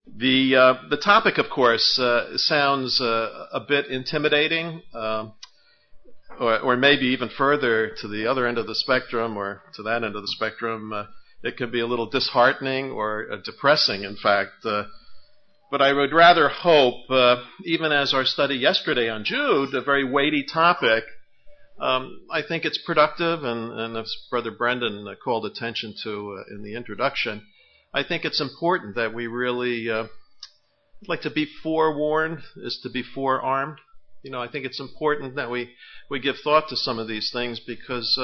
The topic, of course, sounds a bit intimidating, or maybe even further to the other end of the spectrum, or to that end of the spectrum. It could be a little disheartening or depressing, in fact. But I would rather hope, even as our study yesterday on Jude, a very weighty topic, I think it's productive, and as Brother Brendan called attention to in the introduction, I think it's important that we really, like to be forewarned is to be forearmed. I think it's important that we give thought to some of these things because,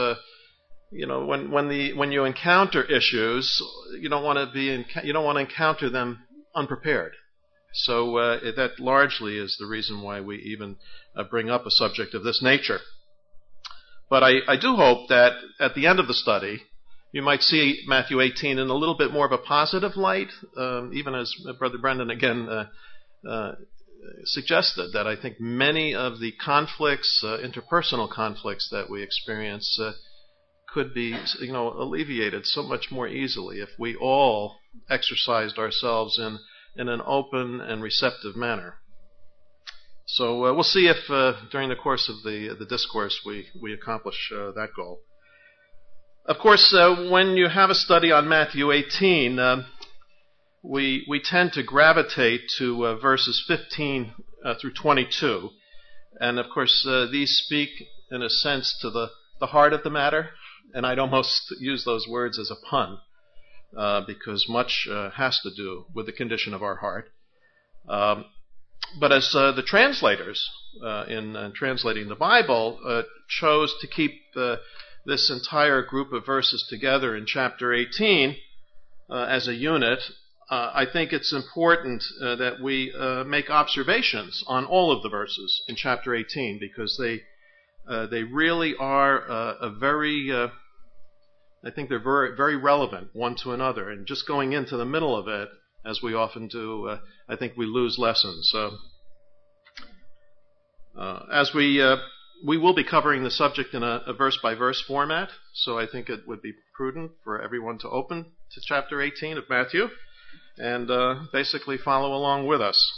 when you encounter issues, you don't want to encounter them unprepared. So that largely is the reason why we even bring up a subject of this nature. But I do hope that at the end of the study, you might see Matthew 18 in a little bit more of a positive light, even as Brother Brendan again suggested, that I think many of the conflicts, interpersonal conflicts that we experience could be alleviated so much more easily if we all exercised ourselves in an open and receptive manner. So we'll see if during the course of the discourse we accomplish that goal. Of course, when you have a study on Matthew 18, we tend to gravitate to verses 15 through 22. And of course, these speak in a sense to the heart of the matter. And I'd almost use those words as a pun, because much has to do with the condition of our heart. But as the translators in translating the Bible chose to keep this entire group of verses together in chapter 18 as a unit, I think it's important that we make observations on all of the verses in chapter 18 because they really are I think they're very, very relevant one to another. And just going into the middle of it, as we often do, I think we lose lessons. As we will be covering the subject in a verse-by-verse format, so I think it would be prudent for everyone to open to chapter 18 of Matthew and basically follow along with us.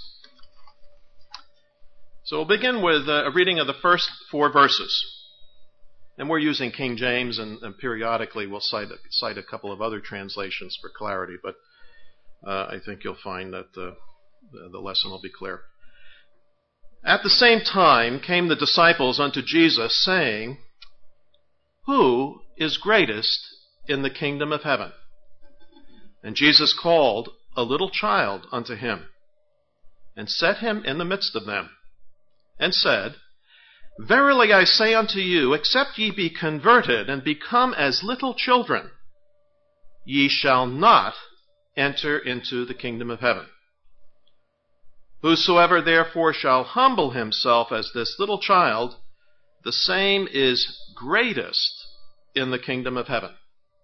So we'll begin with a reading of the first 4 verses. And we're using King James, and periodically we'll cite a couple of other translations for clarity, but I think you'll find that the lesson will be clear. At the same time came the disciples unto Jesus, saying, Who is greatest in the kingdom of heaven? And Jesus called a little child unto him, and set him in the midst of them, and said, Verily I say unto you, except ye be converted and become as little children, ye shall not enter into the kingdom of heaven. Whosoever therefore shall humble himself as this little child, the same is greatest in the kingdom of heaven.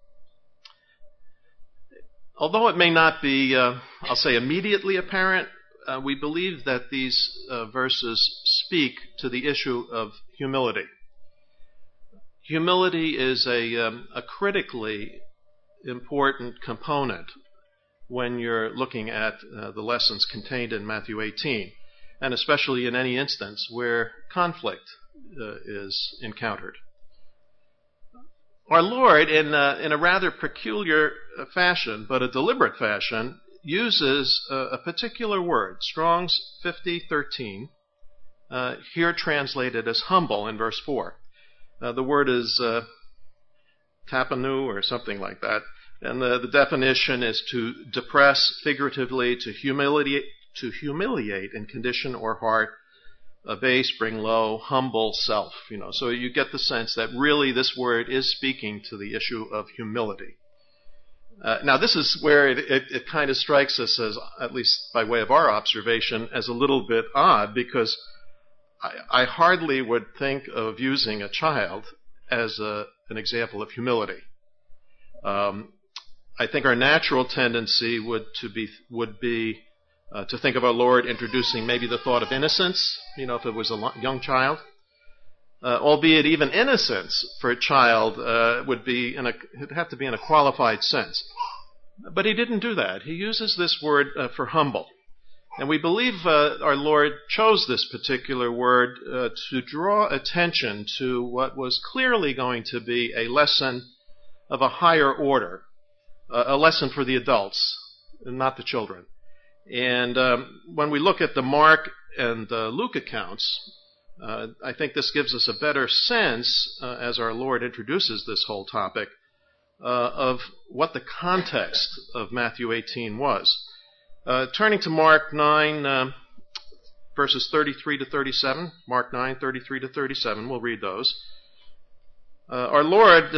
Although it may not be, I'll say, immediately apparent, we believe that these verses speak to the issue of humility. Humility is a critically important component when you're looking at the lessons contained in Matthew 18, and especially in any instance where conflict is encountered. Our Lord, in a rather peculiar fashion, but a deliberate fashion, uses a particular word, Strong's 5013, here translated as humble in verse 4. The word is tapanu or something like that, and the definition is to depress, figuratively, to humiliate in condition or heart, abase, bring low, humble self. So you get the sense that really this word is speaking to the issue of humility. Now, this is where it kind of strikes us as, at least by way of our observation, as a little bit odd, because I hardly would think of using a child as an example of humility. I think our natural tendency would be to think of our Lord introducing maybe the thought of innocence, if it was a young child. Albeit even innocence for a child it'd have to be in a qualified sense. But he didn't do that. He uses this word for humble. And we believe our Lord chose this particular word to draw attention to what was clearly going to be a lesson of a higher order, a lesson for the adults, not the children. And when we look at the Mark and the Luke accounts, I think this gives us a better sense, as our Lord introduces this whole topic, of what the context of Matthew 18 was. Turning to Mark 9, verses 33 to 37, Mark 9, 33 to 37, we'll read those. Our Lord,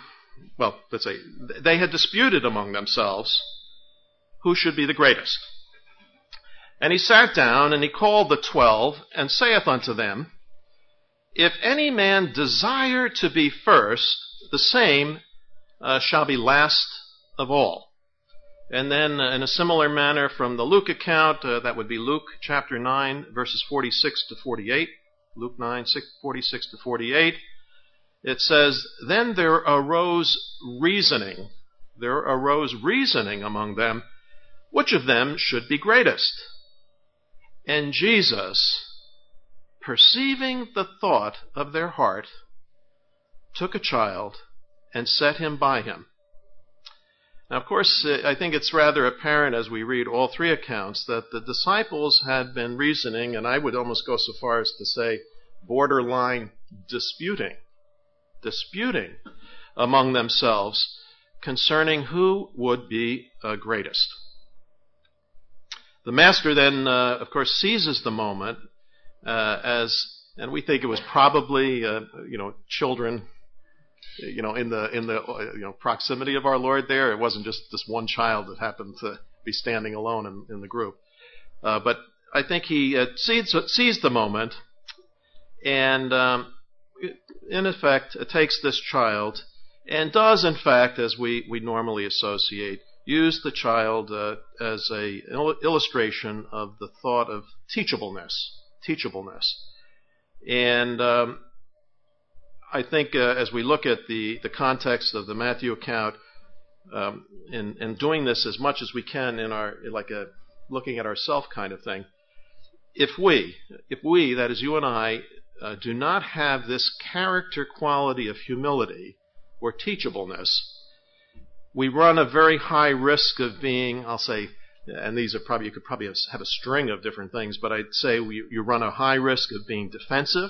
they had disputed among themselves who should be the greatest. And he sat down, and he called the 12, and saith unto them, If any man desire to be first, the same shall be last of all. And then in a similar manner from the Luke account, that would be Luke chapter 9, verses 46 to 48. Luke 9, 46 to 48. It says, Then there arose reasoning among them, which of them should be greatest? And Jesus, perceiving the thought of their heart, took a child and set him by him. Now, of course, I think it's rather apparent as we read all three accounts that the disciples had been reasoning, and I would almost go so far as to say borderline disputing among themselves concerning who would be greatest. The master then, of course, seizes the moment and we think it was probably, children, in the proximity of our Lord there. It wasn't just this one child that happened to be standing alone in the group. But I think he seized the moment and, in effect, takes this child and does, in fact, as we normally associate, use the child as an illustration of the thought of teachableness. And I think as we look at the context of the Matthew account, in doing this as much as we can in our looking at ourselves kind of thing, if we, that is you and I, do not have this character quality of humility or teachableness, we run a very high risk of being, I'll say, and these are probably, you could probably have a string of different things, but I'd say you run a high risk of being defensive,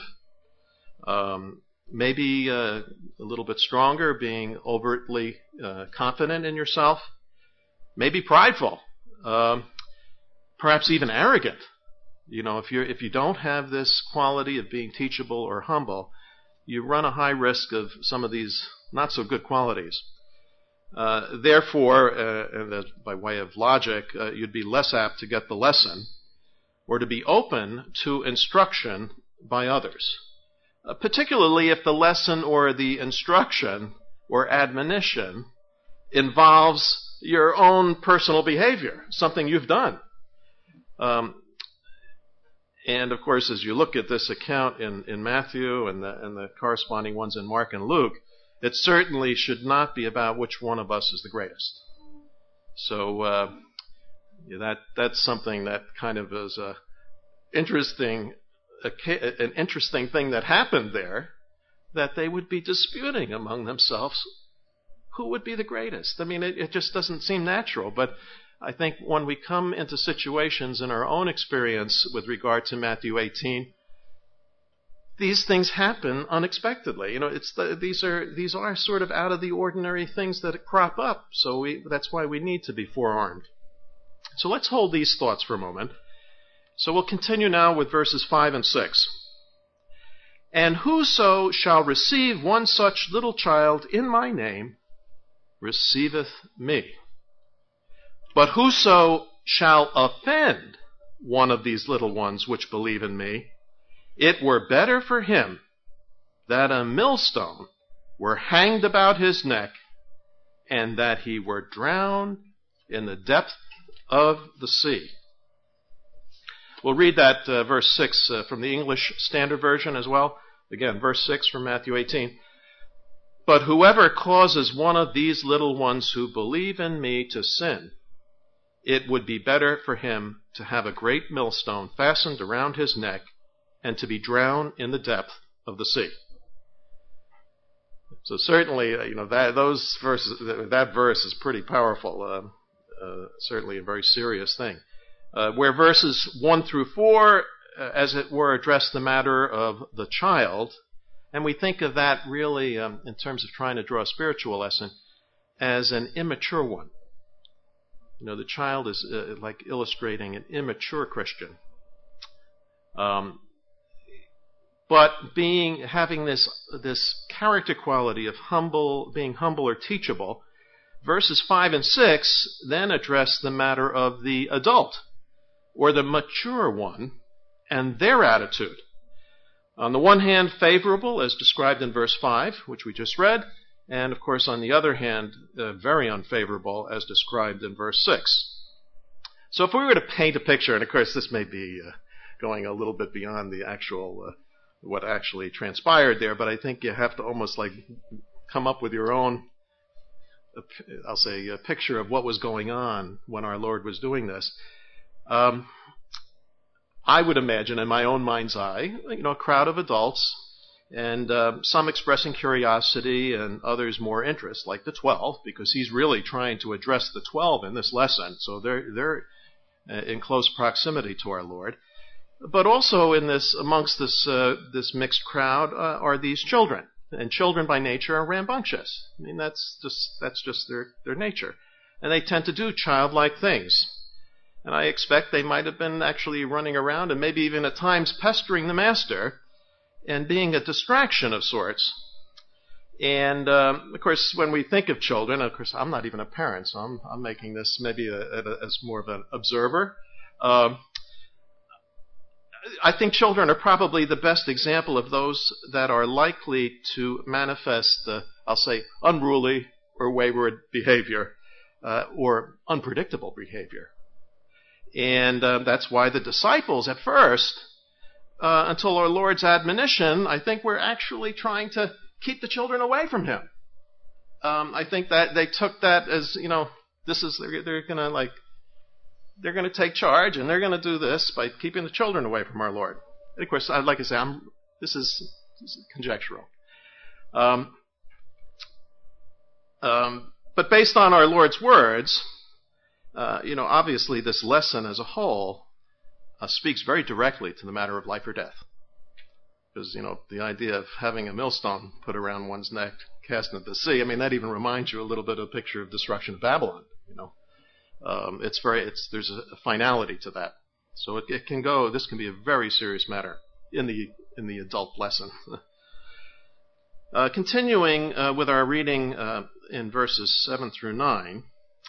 maybe a little bit stronger, being overtly confident in yourself, maybe prideful, perhaps even arrogant. If you don't have this quality of being teachable or humble, you run a high risk of some of these not so good qualities. Therefore, and by way of logic, you'd be less apt to get the lesson or to be open to instruction by others, particularly if the lesson or the instruction or admonition involves your own personal behavior, something you've done. And of course, as you look at this account in Matthew and the corresponding ones in Mark and Luke, it certainly should not be about which one of us is the greatest. So that's something that kind of is an interesting thing that happened there, that they would be disputing among themselves who would be the greatest. I mean, it just doesn't seem natural, but I think when we come into situations in our own experience with regard to Matthew 18, these things happen unexpectedly. These are sort of out of the ordinary things that crop up. So that's why we need to be forearmed. So let's hold these thoughts for a moment. So we'll continue now with verses 5 and 6. And whoso shall receive one such little child in my name receiveth me. But whoso shall offend one of these little ones which believe in me, it were better for him that a millstone were hanged about his neck, and that he were drowned in the depth of the sea. We'll read that verse 6 from the English Standard Version as well. Again, verse 6 from Matthew 18. But whoever causes one of these little ones who believe in me to sin, it would be better for him to have a great millstone fastened around his neck and to be drowned in the depth of the sea. So certainly, that verse is pretty powerful. Certainly a very serious thing. Where verses 1 through 4, as it were, address the matter of the child, and we think of that really, in terms of trying to draw a spiritual lesson, as an immature one. The child is like illustrating an immature Christian. But having this character quality of being humble or teachable, verses 5 and 6 then address the matter of the adult, or the mature one, and their attitude. On the one hand, favorable, as described in verse 5, which we just read, and of course on the other hand, very unfavorable, as described in verse 6. So if we were to paint a picture, and of course this may be going a little bit beyond the actual what actually transpired there, but I think you have to almost like come up with your own, I'll say, a picture of what was going on when our Lord was doing this. I would imagine in my own mind's eye, a crowd of adults, and some expressing curiosity and others more interest, like the 12, because he's really trying to address the 12 in this lesson, so they're in close proximity to our Lord. But also amongst this mixed crowd are these children, and children by nature are rambunctious. I mean, that's just their nature, and they tend to do childlike things. And I expect they might have been actually running around and maybe even at times pestering the master and being a distraction of sorts. And, of course, when we think of children, of course, I'm not even a parent, so I'm making this maybe as more of an observer. I think children are probably the best example of those that are likely to manifest, I'll say, unruly or wayward behavior, or unpredictable behavior. And that's why the disciples at first, until our Lord's admonition, I think were actually trying to keep the children away from him. I think that they took that as, they're going to take charge and they're going to do this by keeping the children away from our Lord. And of course, like I say, this is conjectural. But based on our Lord's words, obviously this lesson as a whole speaks very directly to the matter of life or death. Because, the idea of having a millstone put around one's neck, cast into the sea, that even reminds you a little bit of a picture of destruction of Babylon, there's a finality to that. So this can be a very serious matter in the adult lesson. Continuing with our reading in verses 7 through 9,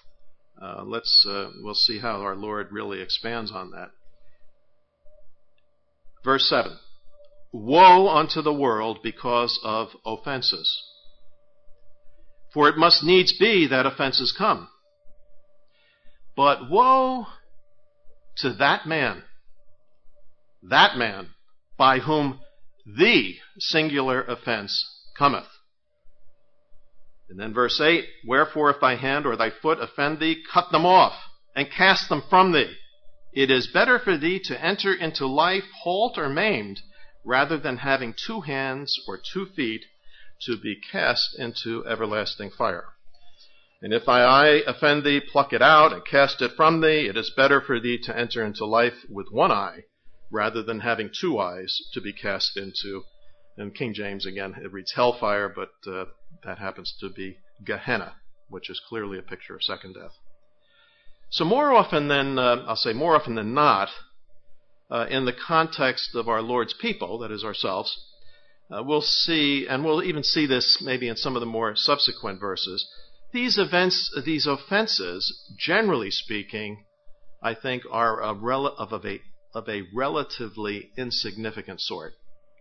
we'll see how our Lord really expands on that. Verse 7. Woe unto the world because of offenses. For it must needs be that offenses come. But woe to that man by whom the singular offense cometh. And then verse 8, Wherefore if thy hand or thy foot offend thee, cut them off, and cast them from thee. It is better for thee to enter into life halt or maimed, rather than having 2 hands or 2 feet to be cast into everlasting fire. And if thy eye offend thee, pluck it out and cast it from thee. It is better for thee to enter into life with 1 eye, rather than having 2 eyes to be cast into. In King James, again, it reads hellfire, but that happens to be Gehenna, which is clearly a picture of second death. So more often than not, in the context of our Lord's people, that is ourselves, we'll see, and we'll even see this maybe in some of the more subsequent verses, these offenses, generally speaking, I think are of a relatively insignificant sort.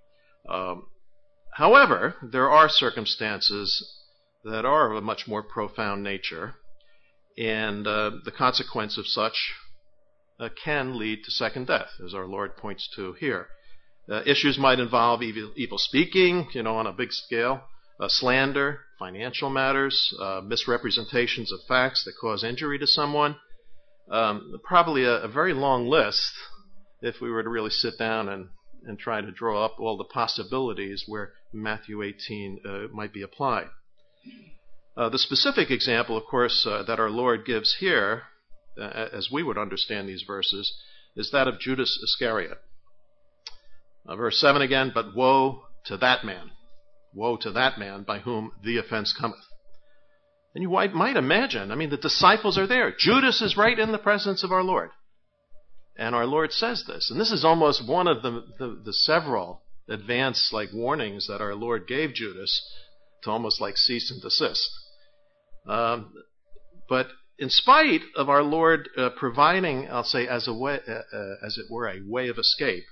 However, there are circumstances that are of a much more profound nature, and the consequence of such can lead to second death, as our Lord points to here. Issues might involve evil speaking, on a big scale, slander, financial matters, misrepresentations of facts that cause injury to someone. Probably a very long list if we were to really sit down and try to draw up all the possibilities where Matthew 18 might be applied. The specific example, of course, that our Lord gives here, as we would understand these verses, is that of Judas Iscariot. Verse 7 again, but woe to that man by whom the offense cometh. And you might imagine, the disciples are there. Judas is right in the presence of our Lord. And our Lord says this. And this is almost one of the several advance warnings that our Lord gave Judas to almost cease and desist. But in spite of our Lord providing, I'll say, as it were, a way of escape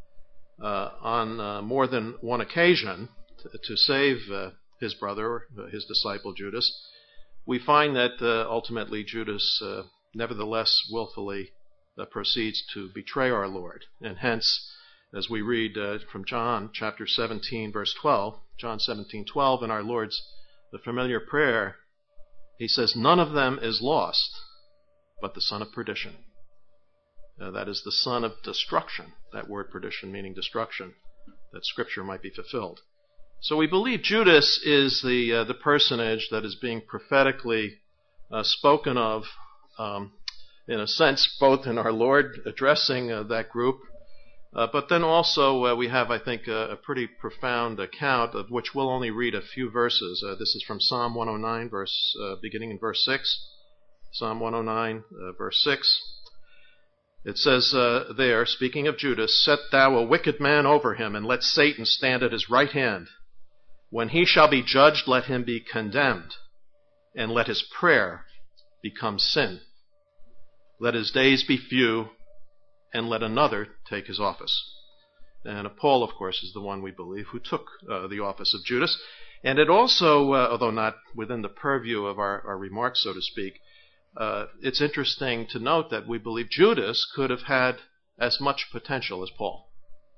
on more than one occasion to save his brother, his disciple Judas, we find that ultimately Judas nevertheless willfully proceeds to betray our Lord. And hence, as we read from John chapter 17, verse 12, John 17:12, in our Lord's the familiar prayer, he says, none of them is lost, but the son of perdition. That is the son of destruction. That word perdition meaning destruction, that Scripture might be fulfilled. So we believe Judas is the personage that is being prophetically spoken of, in a sense, both in our Lord addressing that group, but then also we have, I think, a pretty profound account of which we'll only read a few verses. This is from Psalm 109, beginning in verse 6. Psalm 109, verse 6. It says there, speaking of Judas, set thou a wicked man over him, and let Satan stand at his right hand. When he shall be judged, let him be condemned, and let his prayer become sin. Let his days be few, and let another take his office. And Paul, of course, is the one we believe who took the office of Judas. And it also, although not within the purview of our remarks, so to speak, it's interesting to note that we believe Judas could have had as much potential as Paul,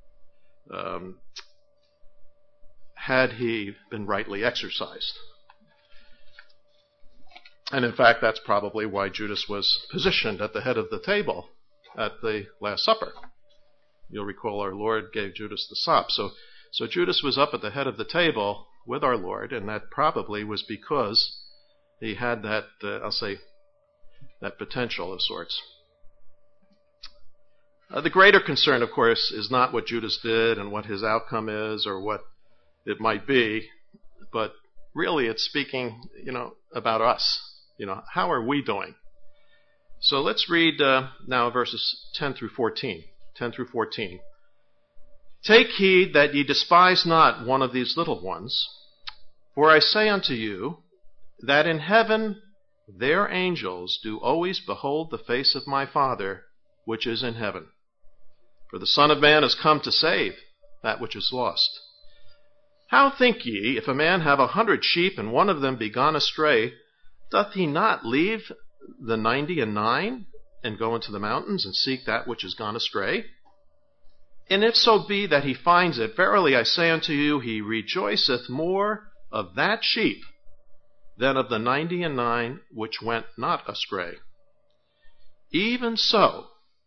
had he been rightly exercised. And in fact, that's probably why Judas was positioned at the head of the table at the Last Supper. You'll recall our Lord gave Judas the sop. So Judas was up at the head of the table with our Lord, and that probably was because he had that, that potential of sorts. The greater concern, of course, is not what Judas did and what his outcome is or what it might be, but really it's speaking, about us. How are we doing? So let's read now verses 10 through 14. 10 through 14. Take heed that ye despise not one of these little ones, for I say unto you that in heaven their angels do always behold the face of my Father which is in heaven. For the Son of Man is come to save that which is lost. How think ye, if a man have 100 sheep, and one of them be gone astray, doth he not leave the 99 and go into the mountains and seek that which is gone astray? And if so be that he finds it, verily I say unto you, he rejoiceth more of that sheep than of the 99 which went not astray. Even so,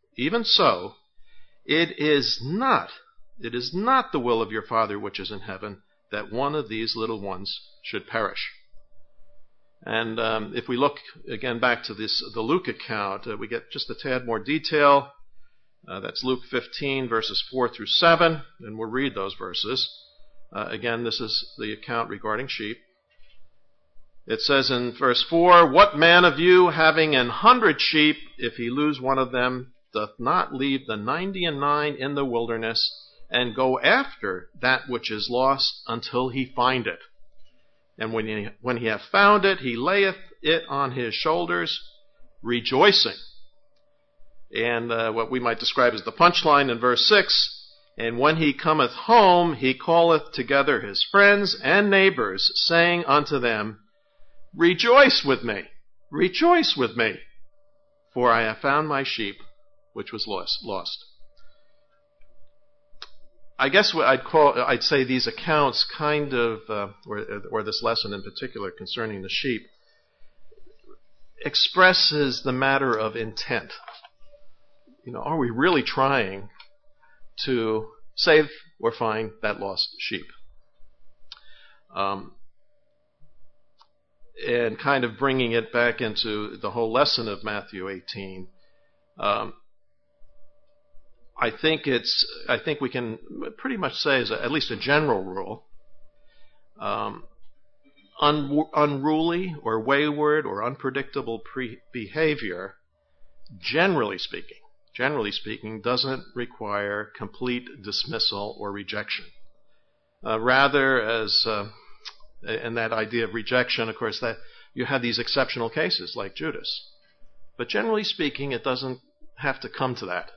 it is not the will of your Father which is in heaven that one of these little ones should perish. And if we look again back to the Luke account, we get just a tad more detail. That's Luke 15, verses 4 through 7, and we'll read those verses. Again, this is the account regarding sheep. It says in verse 4, what man of you, having 100 sheep, if he lose one of them, doth not leave the 99 in the wilderness, and go after that which is lost until he find it? And when he hath found it, he layeth it on his shoulders, rejoicing. And what we might describe as the punchline in verse 6, and when he cometh home, he calleth together his friends and neighbors, saying unto them, rejoice with me, for I have found my sheep which was lost. I guess what I'd say these accounts kind of, or this lesson in particular concerning the sheep, expresses the matter of intent. Are we really trying to save or find that lost sheep? And kind of bringing it back into the whole lesson of Matthew 18, I think we can pretty much say, as at least a general rule, unruly or wayward or unpredictable behavior, generally speaking, doesn't require complete dismissal or rejection. Rather, and that idea of rejection, of course, that you have these exceptional cases like Judas. But generally speaking, it doesn't have to come to that.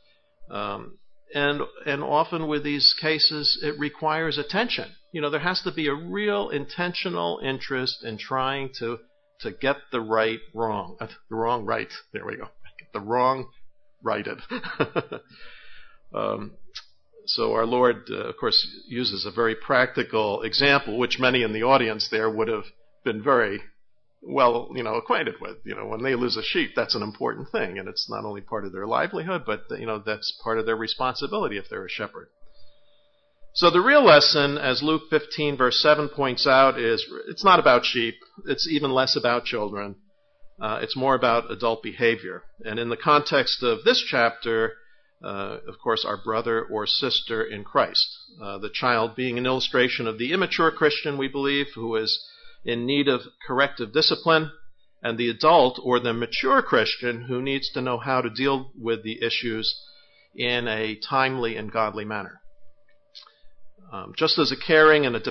And often with these cases, it requires attention. There has to be a real intentional interest in trying to get the wrong right. There we go. Get the wrong righted. So our Lord, of course, uses a very practical example, which many in the audience there would have been very well, acquainted with. When they lose a sheep, that's an important thing, and it's not only part of their livelihood, but that's part of their responsibility if they're a shepherd. So the real lesson, as Luke 15 verse 7 points out, is it's not about sheep. It's even less about children. It's more about adult behavior. And in the context of this chapter, of course, our brother or sister in Christ. The child being an illustration of the immature Christian, we believe, who is in need of corrective discipline, and the adult or the mature Christian who needs to know how to deal with the issues in a timely and godly manner. Just as a caring and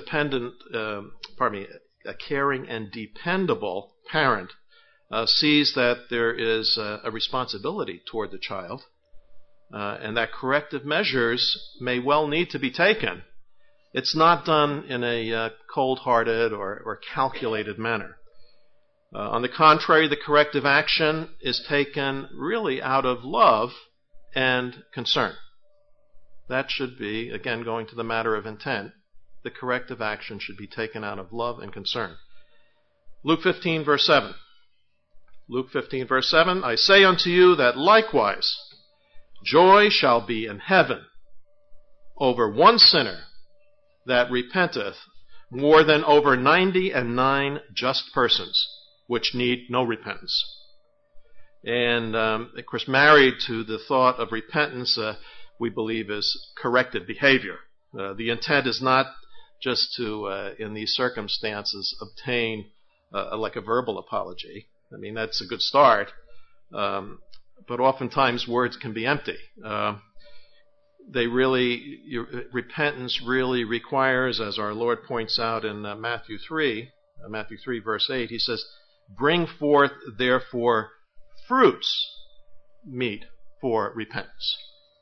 dependable parent sees that there is a responsibility toward the child, and that corrective measures may well need to be taken. It's not done in a cold-hearted or calculated manner. On the contrary, the corrective action is taken really out of love and concern. That should be, again, going to the matter of intent. The corrective action should be taken out of love and concern. Luke 15, verse 7. Luke 15, verse 7, I say unto you that likewise joy shall be in heaven over one sinner that repenteth more than over 99 just persons which need no repentance. And, of course, married to the thought of repentance, we believe is corrected behavior. The intent is not just to, in these circumstances, obtain like a verbal apology. I mean, that's a good start. But oftentimes words can be empty. Repentance really requires, as our Lord points out in Matthew 3 verse 8, he says, bring forth therefore fruits meet for repentance.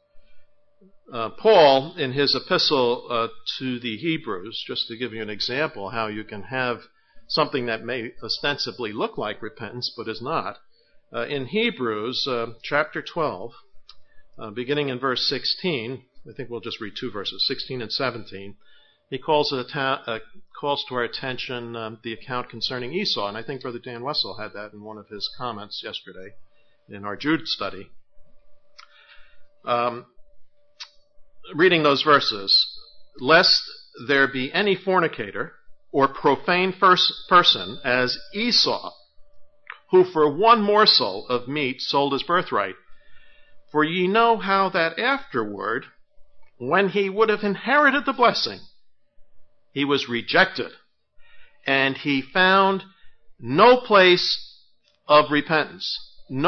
Paul, in his epistle to the Hebrews, just to give you an example how you can have something that may ostensibly look like repentance but is not, in Hebrews chapter 12, beginning in verse 16, I think we'll just read two verses, 16 and 17, he calls to our attention the account concerning Esau, and I think Brother Dan Wessel had that in one of his comments yesterday in our Jude study. Reading those verses, lest there be any fornicator or profane person as Esau, who for one morsel of meat sold his birthright. For ye know how that afterward, when he would have inherited the blessing, he was rejected, and he found no place of repentance,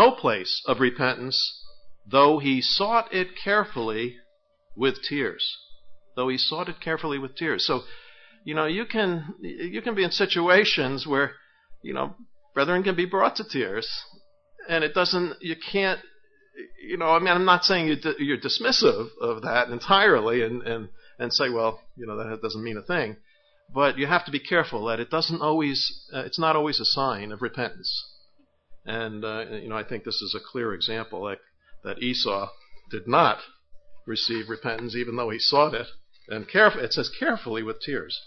though he sought it carefully with tears. So, you can be in situations where, brethren can be brought to tears, and I'm not saying you're dismissive of that entirely and say, well, that doesn't mean a thing, but you have to be careful that it's not always a sign of repentance. And, I think this is a clear example that Esau did not receive repentance, even though he sought it. And it says carefully with tears.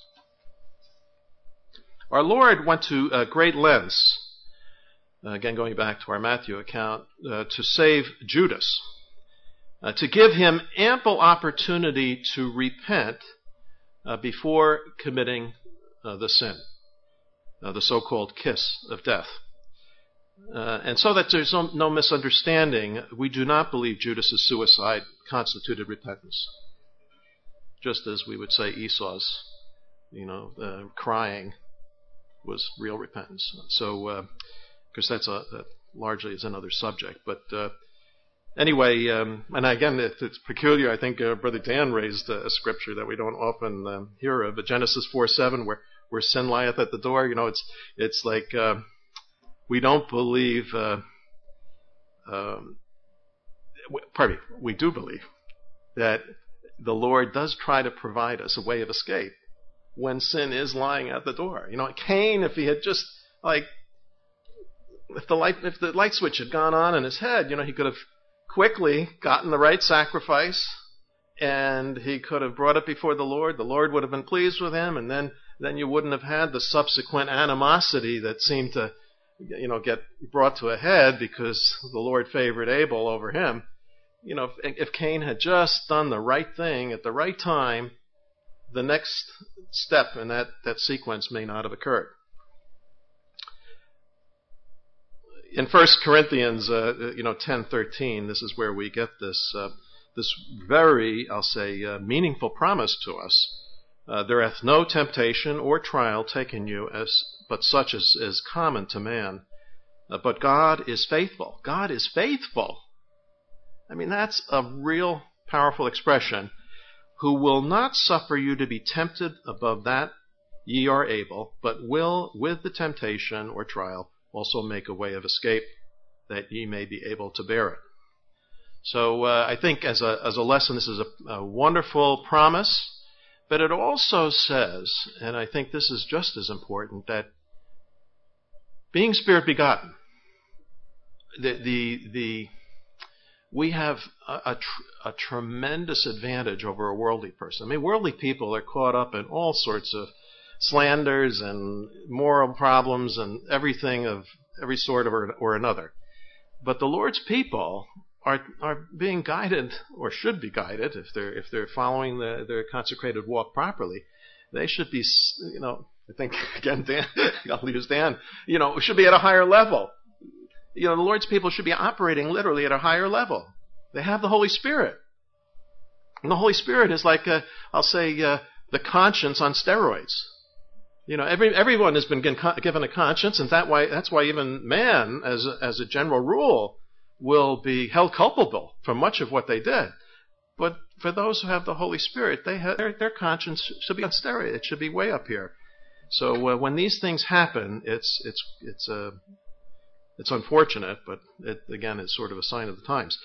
Our Lord went to great lengths, again going back to our Matthew account, to save Judas, to give him ample opportunity to repent before committing the sin, the so-called kiss of death. And so that there's no misunderstanding, we do not believe Judas's suicide constituted repentance. Just as we would say Esau's, crying was real repentance. So, because that largely is another subject. But anyway, and again, it's peculiar. I think Brother Dan raised a scripture that we don't often hear of, but Genesis 4:7, where sin lieth at the door. It's like we don't believe. We do believe that the Lord does try to provide us a way of escape when sin is lying at the door. Cain, if he had just if the light switch had gone on in his head, he could have quickly gotten the right sacrifice, and he could have brought it before the Lord. The Lord would have been pleased with him, and then you wouldn't have had the subsequent animosity that seemed to, get brought to a head because the Lord favored Abel over him. If Cain had just done the right thing at the right time, the next step in that sequence may not have occurred. In 1 Corinthians, 10:13, this is where we get this very, I'll say, meaningful promise to us. There hath no temptation or trial taken you but such as is common to man. But God is faithful. God is faithful. I mean, that's a real powerful expression. Who will not suffer you to be tempted above that ye are able, but will, with the temptation or trial, also make a way of escape, that ye may be able to bear it. So I think as a lesson, this is a wonderful promise, but it also says, and I think this is just as important, that being Spirit begotten, we have a tremendous advantage over a worldly person. I mean, worldly people are caught up in all sorts of slanders and moral problems and everything of every sort or another. But the Lord's people are being guided, or should be guided, if they're following their consecrated walk properly. They should be, I think, again, Dan, I'll use Dan, should be at a higher level. The Lord's people should be operating literally at a higher level. They have the Holy Spirit. And the Holy Spirit is like, the conscience on steroids. Everyone has been given a conscience, and that's why even man, as a general rule, will be held culpable for much of what they did. But for those who have the Holy Spirit, their conscience should be on steroids. It should be way up here. So when these things happen, it's unfortunate, but it, again, is sort of a sign of the times.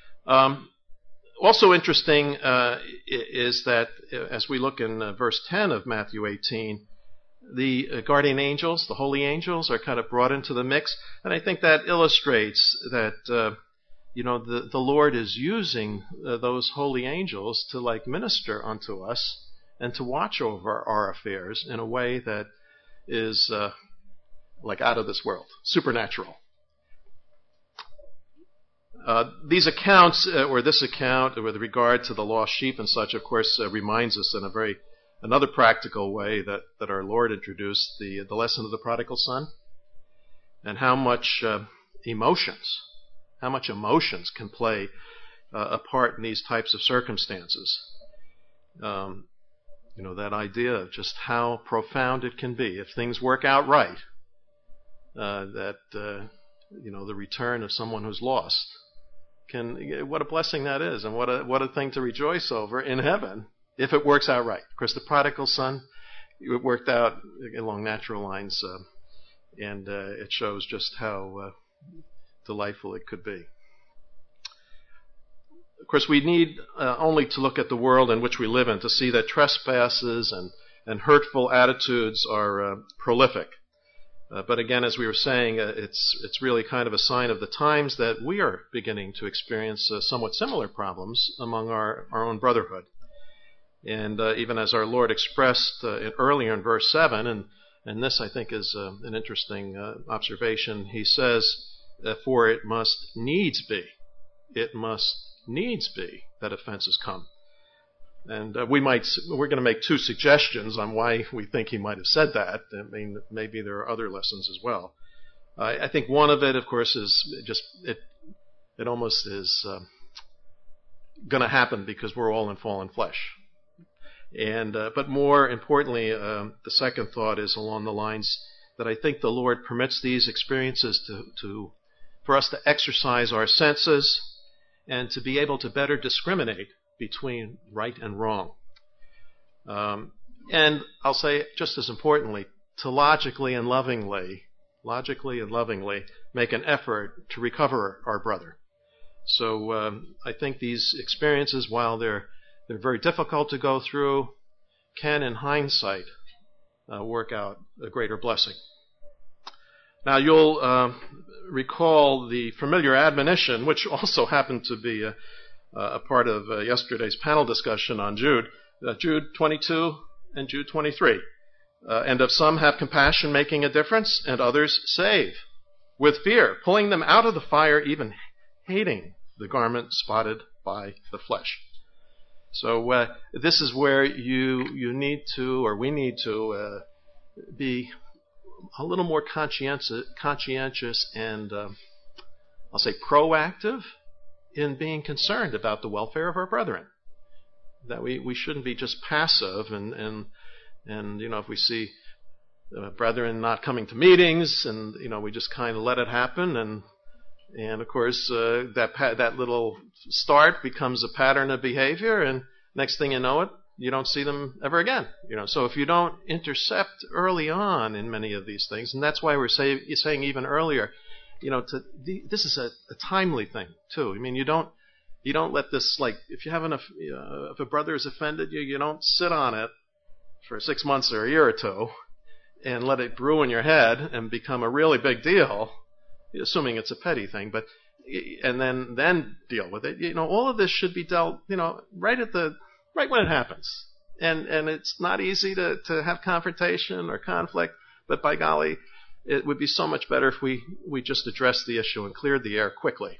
Also interesting is that as we look in verse 10 of Matthew 18, the guardian angels, the holy angels, are kind of brought into the mix, and I think that illustrates that the Lord is using those holy angels to minister unto us and to watch over our affairs in a way that is out of this world, supernatural. These accounts, or this account with regard to the lost sheep and such, of course, reminds us in another practical way that our Lord introduced the lesson of the prodigal son, and how much emotions can play a part in these types of circumstances. That idea of just how profound it can be if things work out right. The return of someone who's lost. What a blessing that is, and what a thing to rejoice over in heaven if it works out right. Of course, the prodigal son, it worked out along natural lines, and it shows just how delightful it could be. Of course, we need only to look at the world in which we live in to see that trespasses and hurtful attitudes are prolific. But again, as we were saying, it's really kind of a sign of the times that we are beginning to experience somewhat similar problems among our own brotherhood. And even as our Lord expressed earlier in verse 7, and this I think is an interesting observation, he says, for it must needs be that offenses come. And we're going to make two suggestions on why we think he might have said that. I mean, maybe there are other lessons as well. I think one of it, of course, is just it almost is going to happen because we're all in fallen flesh. And but more importantly, the second thought is along the lines that I think the Lord permits these experiences for us to exercise our senses and to be able to better discriminate between right and wrong. And I'll say, just as importantly, to logically and lovingly make an effort to recover our brother. So I think these experiences, while they're very difficult to go through, can, in hindsight, work out a greater blessing. Now, you'll recall the familiar admonition, which also happened to be a part of yesterday's panel discussion on Jude 22 and Jude 23. And of some have compassion, making a difference, and others save with fear, pulling them out of the fire, even hating the garment spotted by the flesh. So this is where you need to, or we need to, be a little more conscientious and I'll say proactive in being concerned about the welfare of our brethren. That we shouldn't be just passive and if we see brethren not coming to meetings and we just kind of let it happen and of course that little start becomes a pattern of behavior, and next thing you know it, you don't see them ever again. So if you don't intercept early on in many of these things, and that's why we're saying even earlier, this is a timely thing too. I mean, you don't let this, like, if if a brother is offended you don't sit on it for 6 months or a year or two and let it brew in your head and become a really big deal, assuming it's a petty thing, and then deal with it. All of this should be dealt, right when it happens. And it's not easy to have confrontation or conflict, but by golly, it would be so much better if we just addressed the issue and cleared the air quickly.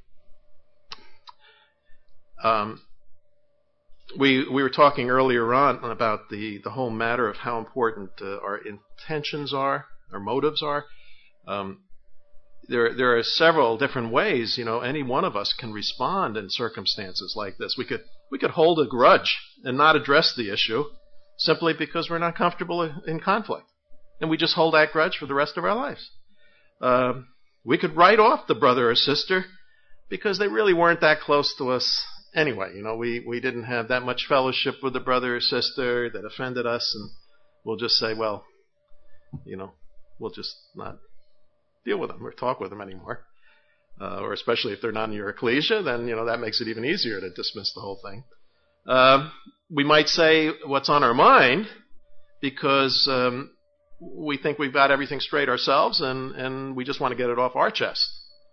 We were talking earlier on about the whole matter of how important our intentions are, our motives are. There are several different ways, any one of us can respond in circumstances like this. We could hold a grudge and not address the issue simply because we're not comfortable in conflict. And we just hold that grudge for the rest of our lives. We could write off the brother or sister because they really weren't that close to us anyway. We didn't have that much fellowship with the brother or sister that offended us, and we'll just say, well, we'll just not deal with them or talk with them anymore. Or especially if they're not in your ecclesia, then, that makes it even easier to dismiss the whole thing. We might say what's on our mind because we think we've got everything straight ourselves and we just want to get it off our chest.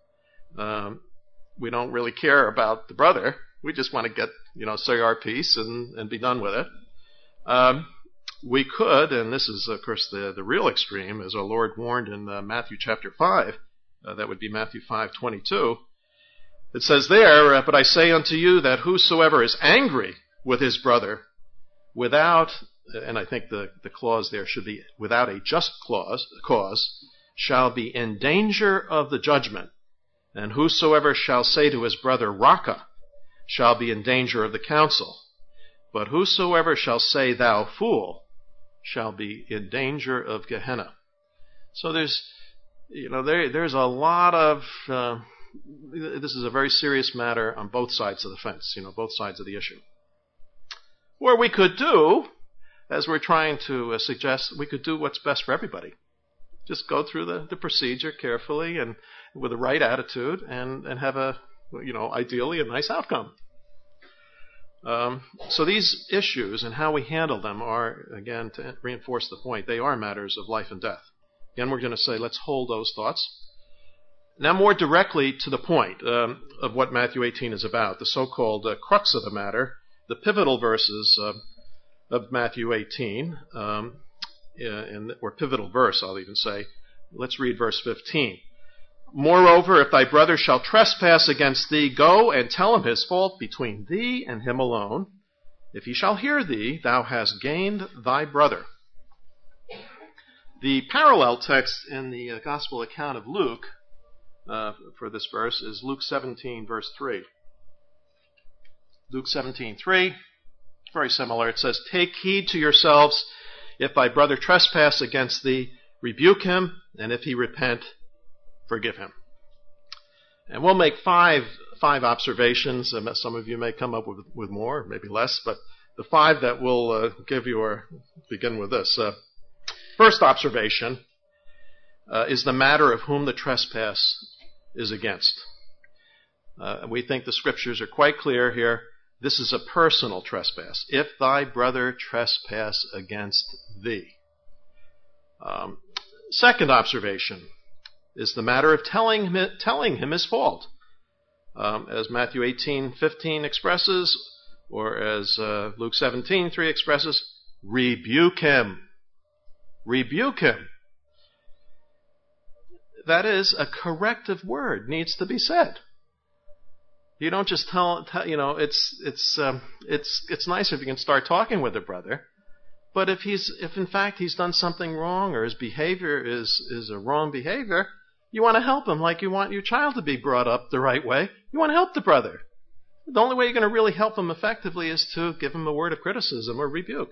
We don't really care about the brother. We just want to get, say our piece and be done with it. We could, and this is, of course, the real extreme, as our Lord warned in Matthew chapter 5, that would be Matthew 5:22. It says there, but I say unto you that whosoever is angry with his brother without, and I think the clause there should be without a just cause, shall be in danger of the judgment. And whosoever shall say to his brother, Raca, shall be in danger of the council. But whosoever shall say, thou fool, shall be in danger of Gehenna. So there's a lot of, this is a very serious matter on both sides of the fence, both sides of the issue. Or we could do, as we're trying to suggest, we could do what's best for everybody. Just go through the procedure carefully and with the right attitude and have ideally a nice outcome. So these issues and how we handle them are, again, to reinforce the point, they are matters of life and death. Again, we're going to say, let's hold those thoughts. Now more directly to the point of what Matthew 18 is about, the so-called crux of the matter, the pivotal verses of Matthew 18, or pivotal verse, I'll even say. Let's read verse 15. Moreover, if thy brother shall trespass against thee, go and tell him his fault between thee and him alone. If he shall hear thee, thou hast gained thy brother. The parallel text in the Gospel account of Luke for this verse is Luke 17, verse 3. Luke 17:3, very similar. It says, take heed to yourselves. If thy brother trespass against thee, rebuke him, and if he repent, forgive him. And we'll make five observations. Some of you may come up with more, maybe less, but the five that we'll give you are begin with this. First observation is the matter of whom the trespass is against. We think the scriptures are quite clear here. This is a personal trespass. If thy brother trespass against thee. Second observation is the matter of telling him his fault. As Matthew 18:15 expresses, or as Luke 17:3 expresses, rebuke him. Rebuke him. That is, a corrective word needs to be said. You don't just tell it's nice if you can start talking with a brother, but if in fact he's done something wrong or his behavior is a wrong behavior, you want to help him like you want your child to be brought up the right way. You want to help the brother. The only way you're going to really help him effectively is to give him a word of criticism or rebuke.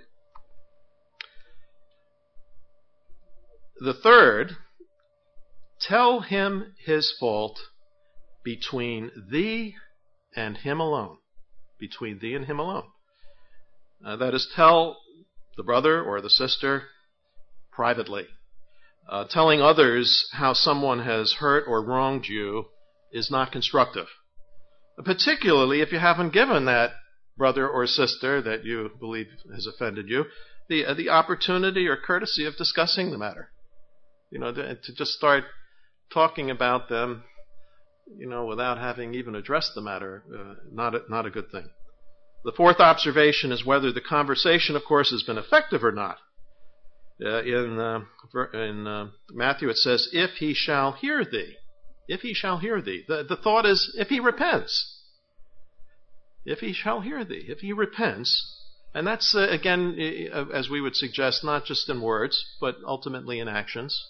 The third, tell him his fault between thee and him alone. Between thee and him alone. That is, tell the brother or the sister privately. Telling others how someone has hurt or wronged you is not constructive. Particularly if you haven't given that brother or sister that you believe has offended you the opportunity or courtesy of discussing the matter. To just start talking about them, without having even addressed the matter, not a good thing. The fourth observation is whether the conversation, of course, has been effective or not. In Matthew it says, if he shall hear thee. If he shall hear thee. The thought is, if he repents. If he shall hear thee. If he repents. And that's, again, as we would suggest, not just in words, but ultimately in actions.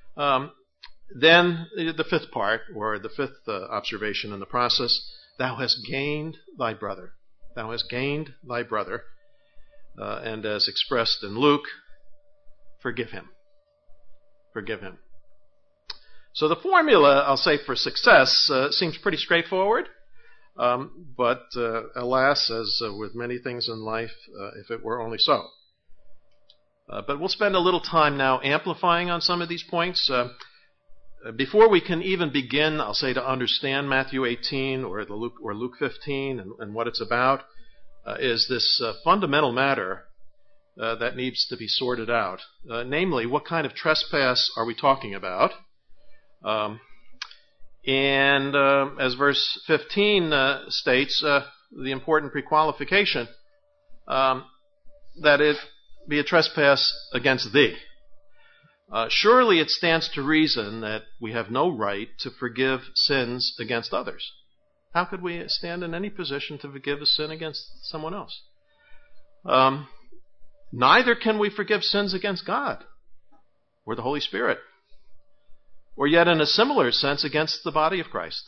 Then the fifth part, or the fifth observation in the process, thou hast gained thy brother. Thou hast gained thy brother. And as expressed in Luke, forgive him. Forgive him. So the formula, I'll say, for success seems pretty straightforward. But alas, as with many things in life, if it were only so. But we'll spend a little time now amplifying on some of these points. Before we can even begin, I'll say, to understand Matthew 18 or Luke 15 and what it's about, is this fundamental matter that needs to be sorted out. Namely, what kind of trespass are we talking about? And as verse 15 states, the important prequalification, that it be a trespass against thee. Surely it stands to reason that we have no right to forgive sins against others. How could we stand in any position to forgive a sin against someone else? Neither can we forgive sins against God or the Holy Spirit, or yet in a similar sense against the body of Christ.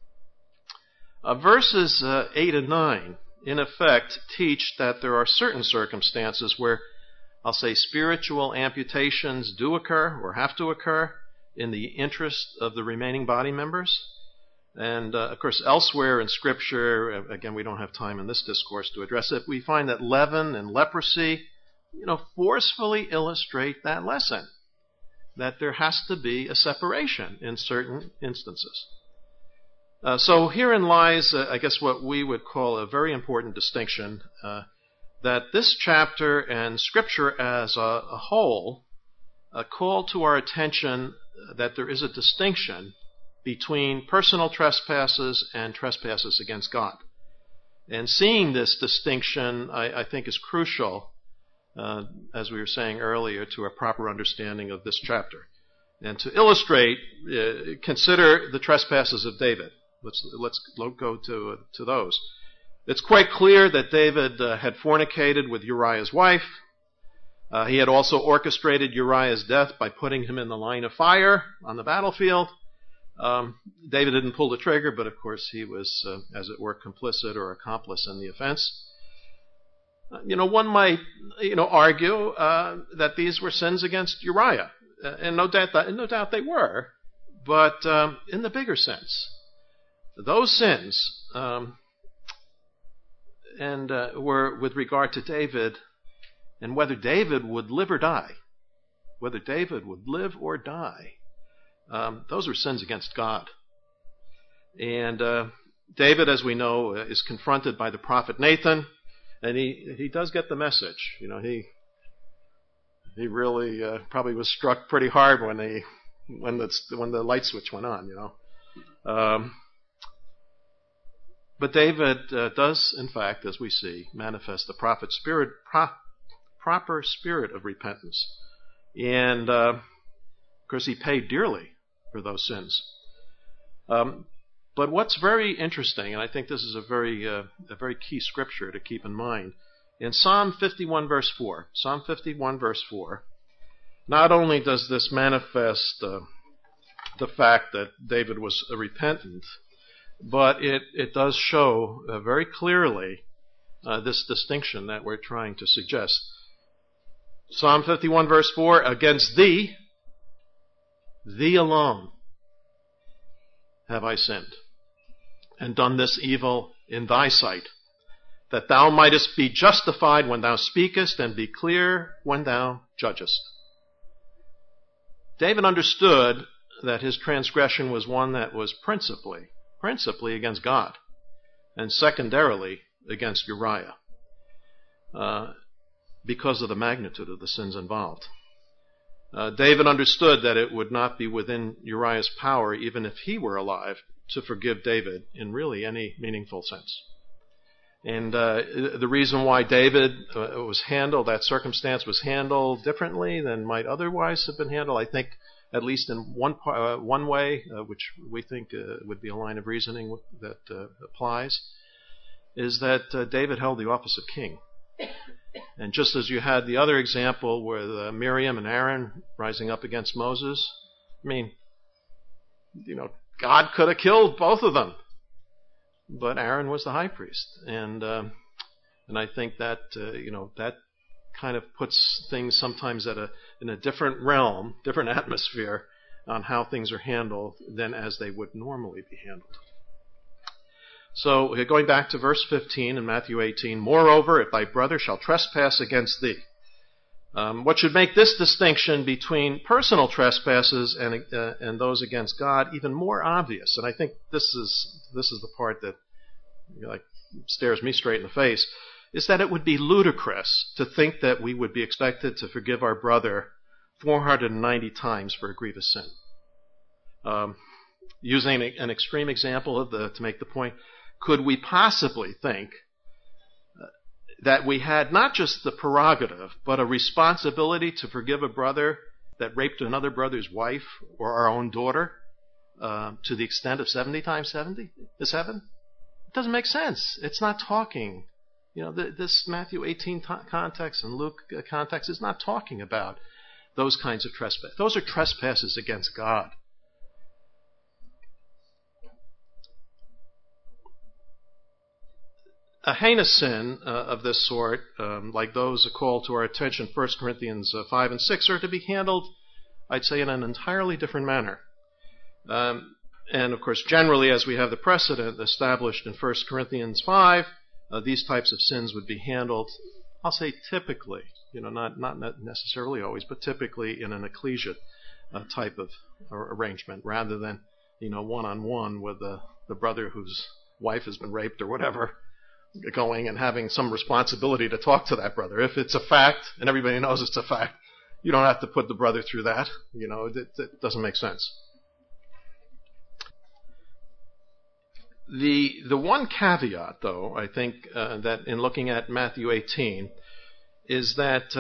Verses 8 and 9, in effect, teach that there are certain circumstances where, I'll say, spiritual amputations do occur or have to occur in the interest of the remaining body members. And, of course, elsewhere in Scripture, again, we don't have time in this discourse to address it, we find that leaven and leprosy, forcefully illustrate that lesson, that there has to be a separation in certain instances. So herein lies, I guess, what we would call a very important distinction, that this chapter and Scripture as a whole call to our attention that there is a distinction between personal trespasses and trespasses against God. And seeing this distinction, I think, is crucial, as we were saying earlier, to a proper understanding of this chapter. And to illustrate, consider the trespasses of David. Let's go to those. It's quite clear that David had fornicated with Uriah's wife. He had also orchestrated Uriah's death by putting him in the line of fire on the battlefield. David didn't pull the trigger, but of course he was, as it were, complicit or accomplice in the offense. One might, argue that these were sins against Uriah, and no doubt they were. But in the bigger sense, those sins were with regard to David, and whether David would live or die. Whether David would live or die. Those were sins against God. And David, as we know, is confronted by the prophet Nathan, and he does get the message. He really probably was struck pretty hard when the light switch went on. But David does, in fact, as we see, manifest the prophet's spirit, proper spirit of repentance, and of course he paid dearly for those sins. But what's very interesting, and I think this is a very key scripture to keep in mind, in Psalm 51 verse 4, not only does this manifest the fact that David was repentant, but it does show very clearly this distinction that we're trying to suggest. Psalm 51 verse 4, against thee alone have I sinned, and done this evil in thy sight, that thou mightest be justified when thou speakest, and be clear when thou judgest. David understood that his transgression was one that was principally against God, and secondarily against Uriah, because of the magnitude of the sins involved. David understood that it would not be within Uriah's power, even if he were alive, to forgive David in really any meaningful sense. And the reason why David that circumstance was handled differently than might otherwise have been handled, I think, at least in one way, which we think would be a line of reasoning that applies, is that David held the office of king. And just as you had the other example with Miriam and Aaron rising up against Moses, God could have killed both of them, but Aaron was the high priest, and I think that that kind of puts things sometimes in a different realm, different atmosphere on how things are handled than as they would normally be handled. So, going back to verse 15 in Matthew 18, moreover, if thy brother shall trespass against thee. What should make this distinction between personal trespasses and those against God even more obvious, and I think this is the part that stares me straight in the face, is that it would be ludicrous to think that we would be expected to forgive our brother 490 times for a grievous sin. Using an extreme example to make the point, could we possibly think that we had not just the prerogative, but a responsibility to forgive a brother that raped another brother's wife or our own daughter to the extent of 70 times 7? It doesn't make sense. It's not talking. This Matthew 18 context and Luke context is not talking about those kinds of trespasses. Those are trespasses against God. A heinous sin of this sort, like those that call to our attention, 1 Corinthians 5 and 6, are to be handled, I'd say, in an entirely different manner. And of course, generally, as we have the precedent established in 1 Corinthians 5, these types of sins would be handled, I'll say typically, not necessarily always, but typically in an ecclesia type of arrangement, rather than, one-on-one with the brother whose wife has been raped or whatever, going and having some responsibility to talk to that brother. If it's a fact, and everybody knows it's a fact, You don't have to put the brother through that. It doesn't make sense. The one caveat, though, I think that in looking at Matthew 18 is that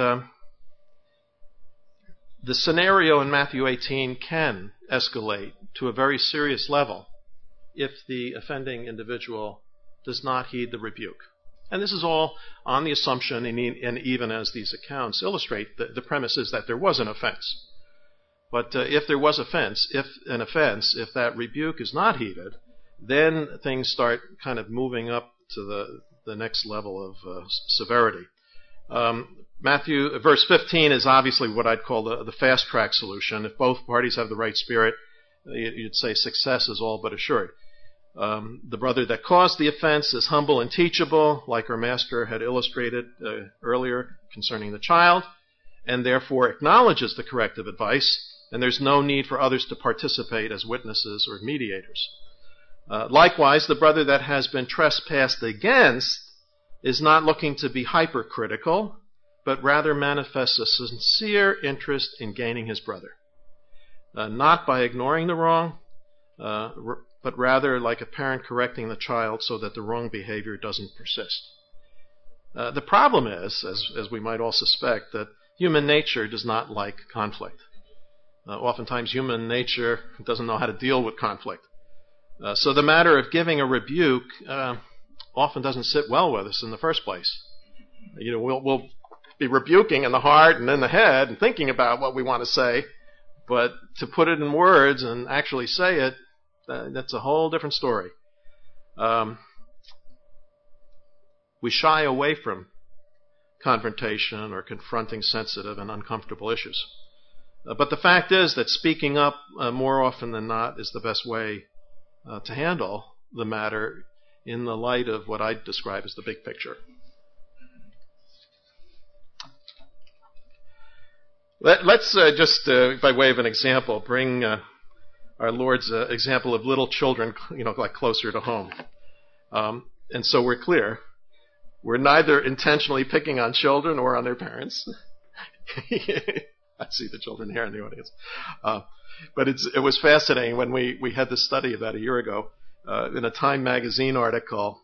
the scenario in Matthew 18 can escalate to a very serious level if the offending individual does not heed the rebuke. And this is all on the assumption, and even as these accounts illustrate, the premise is that there was an offense. But if there was if that rebuke is not heeded, then things start kind of moving up to the next level of severity. Verse 15 is obviously what I'd call the fast-track solution. If both parties have the right spirit, you'd say success is all but assured. The brother that caused the offense is humble and teachable, like our master had illustrated earlier concerning the child, and therefore acknowledges the corrective advice, and there's no need for others to participate as witnesses or mediators. Likewise, the brother that has been trespassed against is not looking to be hypercritical, but rather manifests a sincere interest in gaining his brother. Not by ignoring the wrong, but rather like a parent correcting the child so that the wrong behavior doesn't persist. The problem is, as we might all suspect, that human nature does not like conflict. Oftentimes human nature doesn't know how to deal with conflict. So the matter of giving a rebuke often doesn't sit well with us in the first place. We'll be rebuking in the heart and in the head and thinking about what we want to say, but to put it in words and actually say it, that's a whole different story. We shy away from confrontation or confronting sensitive and uncomfortable issues. But the fact is that speaking up more often than not is the best way to handle the matter in the light of what I describe as the big picture. Let's just, by way of an example, bring our Lord's example of little children, like closer to home. And so we're clear. We're neither intentionally picking on children or on their parents. I see the children here in the audience. But it was fascinating when we had this study about a year ago in a Time magazine article.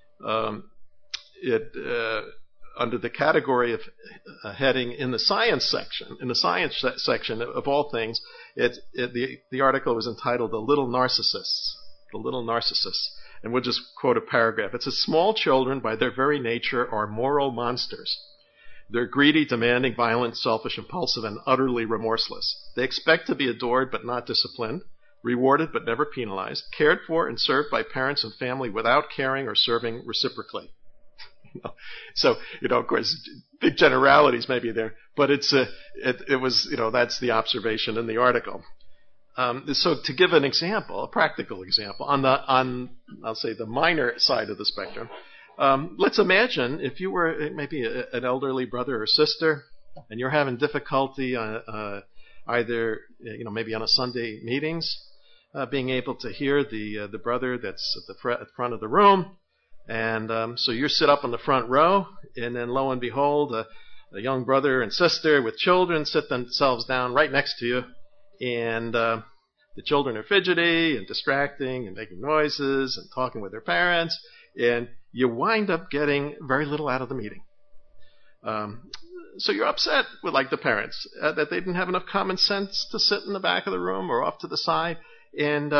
Under the category of heading in the science section of all things, the article was entitled "The Little Narcissists." The Little Narcissists. And we'll just quote a paragraph. It says, "Small children, by their very nature, are moral monsters. They're greedy, demanding, violent, selfish, impulsive, and utterly remorseless. They expect to be adored but not disciplined, rewarded but never penalized, cared for and served by parents and family without caring or serving reciprocally." So, of course, big generalities may be there, but it was, that's the observation in the article. So to give an example, a practical example, on I'll say the minor side of the spectrum, let's imagine if you were maybe an elderly brother or sister, and you're having difficulty either, maybe on a Sunday meetings, being able to hear the brother that's at the front of the room. And so you sit up in the front row, and then lo and behold, a young brother and sister with children sit themselves down right next to you, and the children are fidgety and distracting and making noises and talking with their parents, and you wind up getting very little out of the meeting. So you're upset with the parents that they didn't have enough common sense to sit in the back of the room or off to the side, and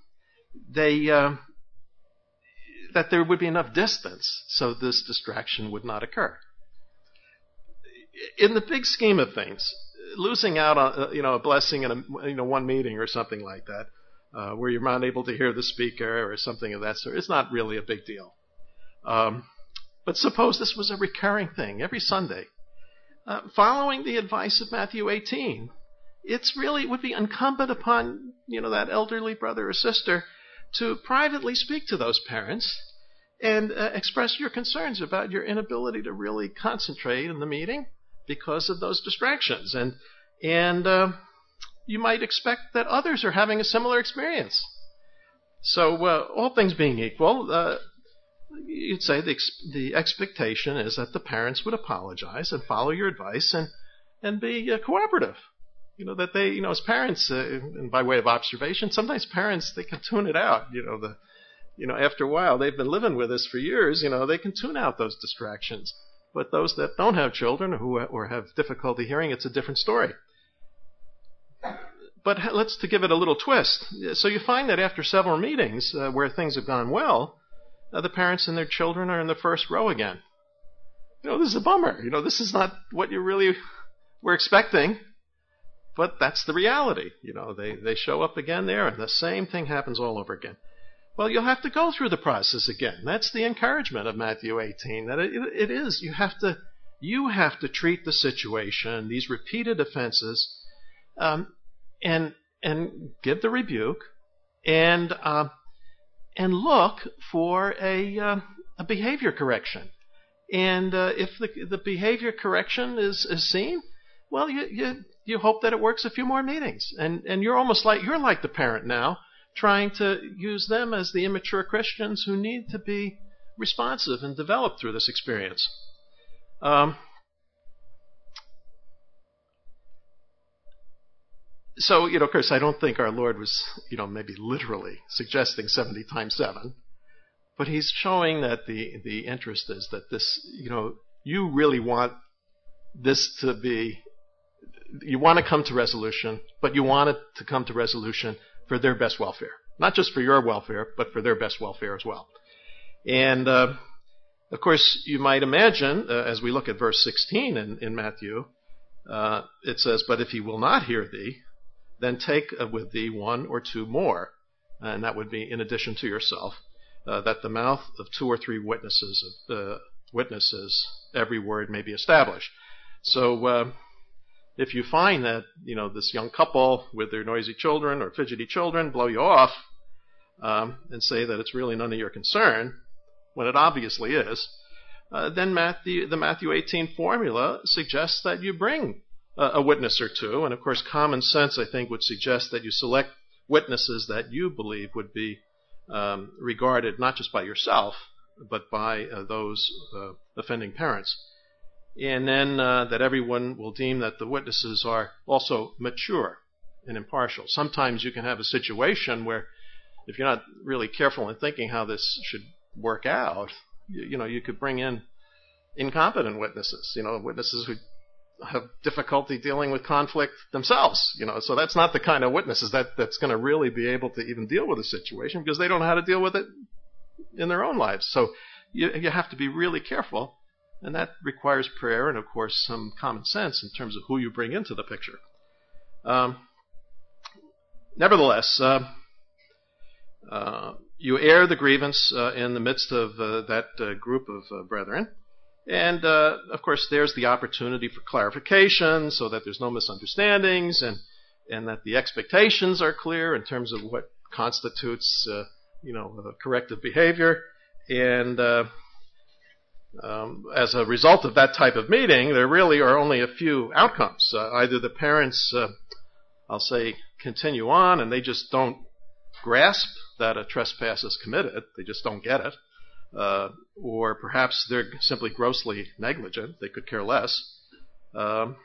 that there would be enough distance so this distraction would not occur. In the big scheme of things, losing out on a blessing in one meeting or something like that, where you're not able to hear the speaker or something of that sort, it's not really a big deal. But suppose this was a recurring thing every Sunday. Following the advice of Matthew 18, it would be incumbent upon that elderly brother or sister to privately speak to those parents and express your concerns about your inability to really concentrate in the meeting because of those distractions. And you might expect that others are having a similar experience. So all things being equal, you'd say the expectation is that the parents would apologize and follow your advice and be cooperative. That they, as parents, and by way of observation, sometimes parents, they can tune it out. After a while, they've been living with us for years, they can tune out those distractions. But those that don't have children or have difficulty hearing, it's a different story. But to give it a little twist. So you find that after several meetings where things have gone well, the parents and their children are in the first row again. This is a bummer. This is not what you really were expecting. But that's the reality. They show up again there, and the same thing happens all over again. Well, you'll have to go through the process again. That's the encouragement of Matthew 18. That it is. You have to treat the situation, these repeated offenses, and give the rebuke, and look for a behavior correction. And if the behavior correction is seen, well, you hope that it works a few more meetings. And you're like the parent now, trying to use them as the immature Christians who need to be responsive and develop through this experience. So, of course, I don't think our Lord was, maybe literally suggesting 70 times 7. But he's showing that the interest is that this, you really want this to be, you want to come to resolution, but you want it to come to resolution for their best welfare. Not just for your welfare, but for their best welfare as well. And, of course, you might imagine, as we look at verse 16 in Matthew, it says, "But if he will not hear thee, then take with thee 1 or 2 more." And that would be in addition to yourself, that the mouth of 2 or 3 witnesses, every word may be established. So, if you find that, this young couple with their noisy children or fidgety children blow you off, and say that it's really none of your concern, when it obviously is, then the Matthew 18 formula suggests that you bring a witness or 2. And of course, common sense, I think, would suggest that you select witnesses that you believe would be regarded not just by yourself, but by those offending parents. And then that everyone will deem that the witnesses are also mature and impartial. Sometimes you can have a situation where, if you're not really careful in thinking how this should work out, you could bring in incompetent witnesses, witnesses who have difficulty dealing with conflict themselves, So that's not the kind of witnesses that's going to really be able to even deal with a situation, because they don't know how to deal with it in their own lives. So you have to be really careful. And that requires prayer and, of course, some common sense in terms of who you bring into the picture. Nevertheless, you air the grievance in the midst of that group of brethren. And, of course, there's the opportunity for clarification so that there's no misunderstandings and that the expectations are clear in terms of what constitutes, corrective behavior. And as a result of that type of meeting, there really are only a few outcomes. Either the parents, I'll say, continue on and they just don't grasp that a trespass is committed. They just don't get it. Or perhaps they're simply grossly negligent. They could care less. Or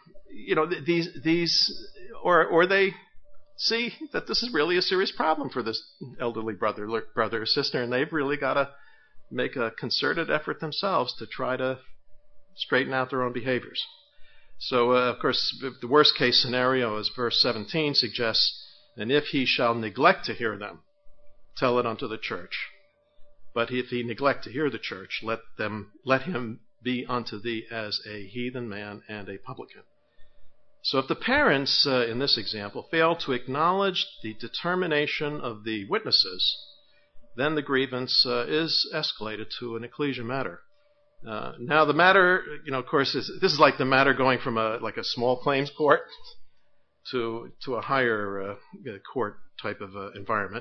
they see that this is really a serious problem for this elderly brother or sister, and they've really got to make a concerted effort themselves to try to straighten out their own behaviors. So, of course, the worst case scenario, as verse 17 suggests, "And if he shall neglect to hear them, tell it unto the church. But if he neglect to hear the church, let him be unto thee as a heathen man and a publican." So if the parents, in this example, fail to acknowledge the determination of the witnesses, then the grievance is escalated to an ecclesia matter. Now the matter, of course, this is like the matter going from a small claims court to a higher court type of environment.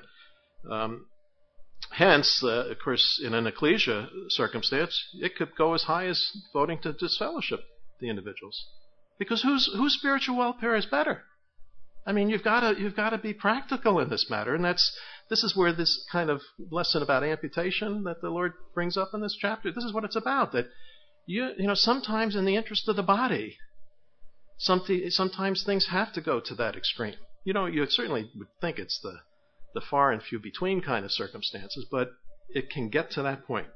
Hence, of course, in an ecclesia circumstance, it could go as high as voting to disfellowship the individuals, because whose spiritual welfare is better? I mean, you've got to be practical in this matter, and this is where this kind of lesson about amputation that the Lord brings up in this chapter, this is what it's about. That you know, sometimes in the interest of the body, sometimes things have to go to that extreme. You certainly would think it's the far and few between kind of circumstances, but it can get to that point.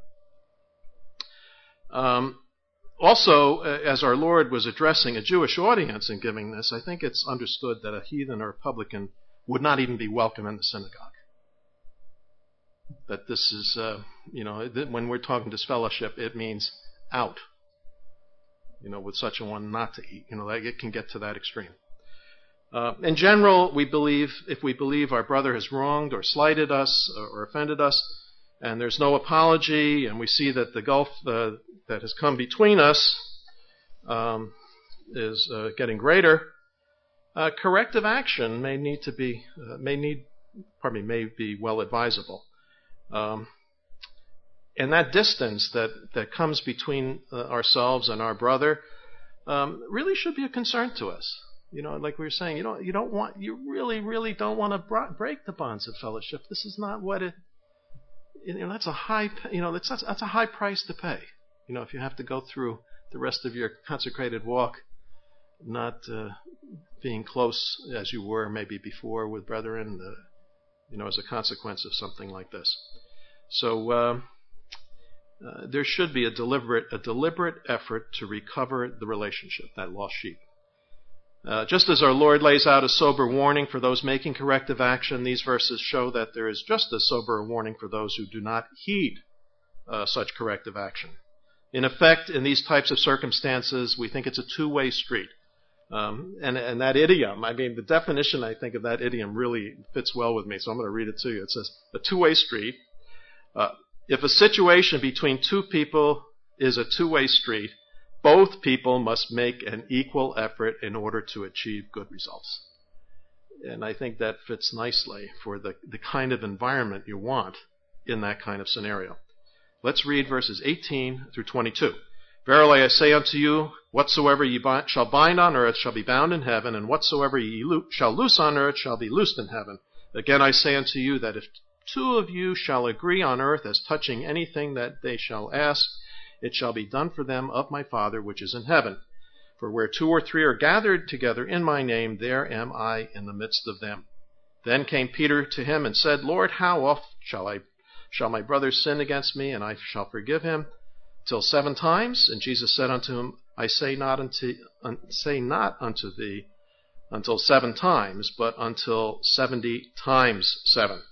Also, as our Lord was addressing a Jewish audience in giving this, I think it's understood that a heathen or a publican would not even be welcome in the synagogue. That this is, when we're talking disfellowship, it means out. With such a one not to eat. Like it can get to that extreme. In general, if we believe our brother has wronged or slighted us or offended us, and there's no apology, and we see that the gulf that has come between us is getting greater, corrective action may be well advisable. And that distance that comes between ourselves and our brother really should be a concern to us. Like we were saying, you really don't want to break the bonds of fellowship. This is not what it. That's a high. That's a high price to pay. If you have to go through the rest of your consecrated walk, not being close as you were maybe before with brethren, as a consequence of something like this. So there should be a deliberate effort to recover the relationship, that lost sheep. Just as our Lord lays out a sober warning for those making corrective action, these verses show that there is just as sober a warning for those who do not heed such corrective action. In effect, in these types of circumstances, we think it's a two-way street. And that idiom, the definition, I think, of that idiom really fits well with me, so I'm going to read it to you. It says, a two-way street. If a situation between two people is a two-way street, both people must make an equal effort in order to achieve good results. And I think that fits nicely for the kind of environment you want in that kind of scenario. Let's read verses 18 through 22. Verily I say unto you, whatsoever ye shall bind on earth shall be bound in heaven, and whatsoever ye shall loose on earth shall be loosed in heaven. Again I say unto you that if two of you shall agree on earth as touching anything that they shall ask, it shall be done for them of my Father which is in heaven. For where two or three are gathered together in my name, there am I in the midst of them. Then came Peter to him and said, Lord, how oft shall my brother sin against me, and I shall forgive him? Till 7 times? And Jesus said unto him, I say not unto thee until 7 times, but until 70 times 7.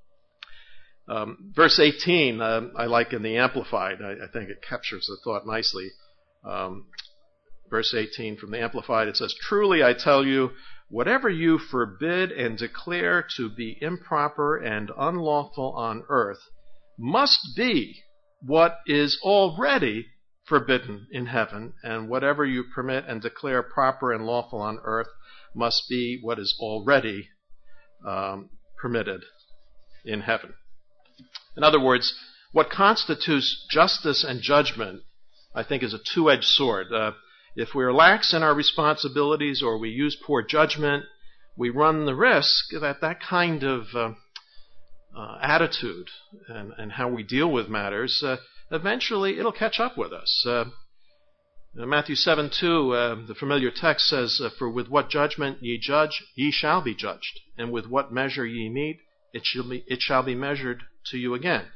Verse 18, I like in the Amplified. I think it captures the thought nicely. Verse 18 from the Amplified, it says, Truly I tell you, whatever you forbid and declare to be improper and unlawful on earth must be what is already forbidden in heaven, and whatever you permit and declare proper and lawful on earth must be what is already permitted in heaven. In other words, what constitutes justice and judgment, I think, is a two-edged sword. If we're lax in our responsibilities or we use poor judgment, we run the risk that kind of attitude and how we deal with matters, eventually it'll catch up with us. Matthew 7:2, the familiar text says, For with what judgment ye judge, ye shall be judged, and with what measure ye mete, it shall be measured to you again.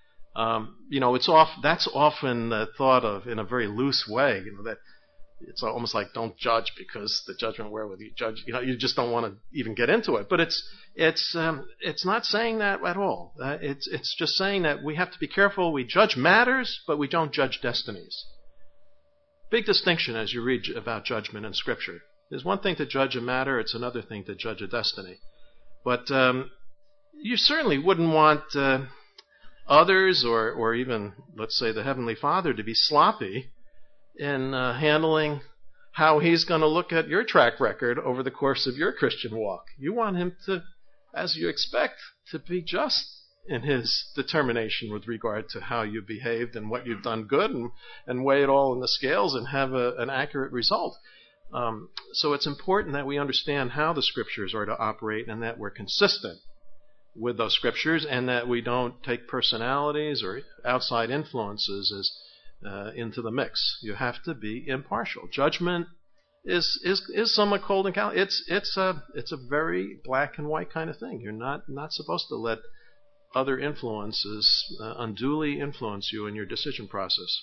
That's often thought of in a very loose way. That it's almost like don't judge because the judgment wherewith you judge. You just don't want to even get into it. But it's not saying that at all. It's just saying that we have to be careful. We judge matters, but we don't judge destinies. Big distinction as you read about judgment in Scripture. There's one thing to judge a matter. It's another thing to judge a destiny. But you certainly wouldn't want others or even, let's say, the Heavenly Father to be sloppy in handling how He's going to look at your track record over the course of your Christian walk. You want Him to, as you expect, to be just in His determination with regard to how you behaved and what you've done good and weigh it all in the scales and have an accurate result. So it's important that we understand how the Scriptures are to operate and that we're consistent with those Scriptures and that we don't take personalities or outside influences into the mix. You have to be impartial. Judgment is somewhat cold and callous. It's a very black and white kind of thing. You're not supposed to let other influences unduly influence you in your decision process.